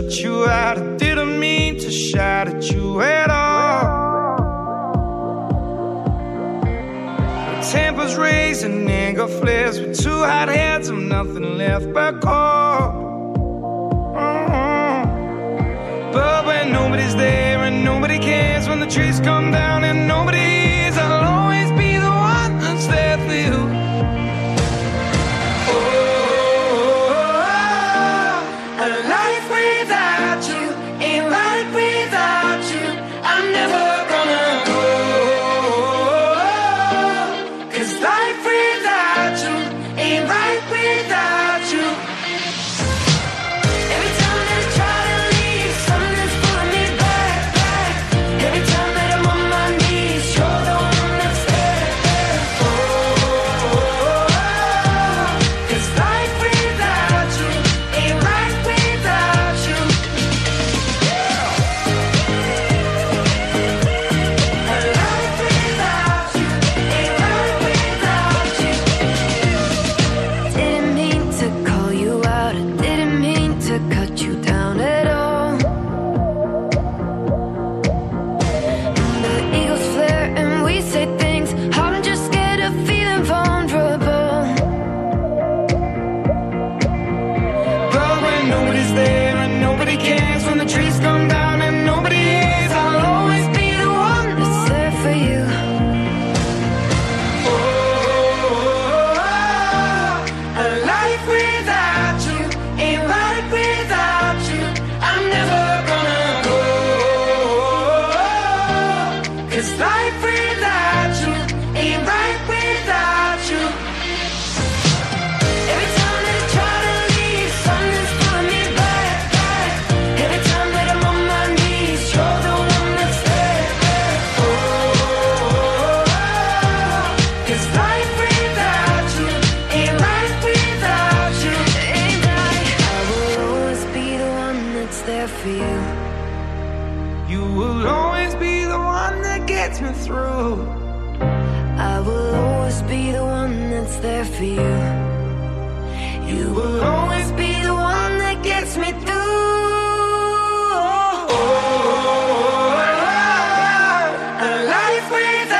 shut you out. I didn't mean to shout at you at all. Tempers raising, anger flares. With two hot heads, I'm nothing left but cold. But when nobody's there and nobody cares, when the trees come down and nobody is, I'll always be the one that's there for you. Oh, a life without you ain't right without you. I'm never gonna go, 'cause life without you ain't right without you. Every time that I try to leave, something's pulling me back, back. Every time that I'm on my knees, you're the one that's there. Oh, 'cause life without you ain't right without you. A life without you ain't right without you. Didn't mean to call you out, I didn't mean to cut you down at all. The eagles flare and we say things, I'm just scared of feeling vulnerable. But when nobody's there and nobody cares, when the trees come down and nobody is, I'll always be the one that's It's there for you. a life without you ain't right without you. I'm never gonna go, 'cause life without you ain't right without you. Every time that I try to leave, something's pulling me back, back. Every time that I'm on my knees, you're the one that's there. Oh, 'cause life without you ain't right without you. Ain't right. I will always be the one that's there for you. You will always be the one that gets me through. I will always be the one that's there for you. You will always be the one that gets me through. A life without